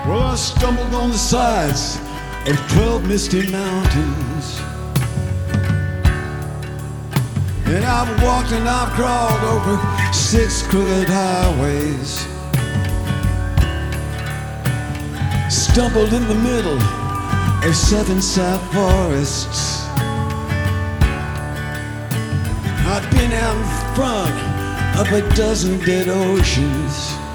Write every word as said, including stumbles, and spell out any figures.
Well, I stumbled on the sides of twelve misty mountains, and I've walked and I've crawled over six crooked highways, stumbled in the middle of seven sap forests. I've been out in front of a dozen dead oceans,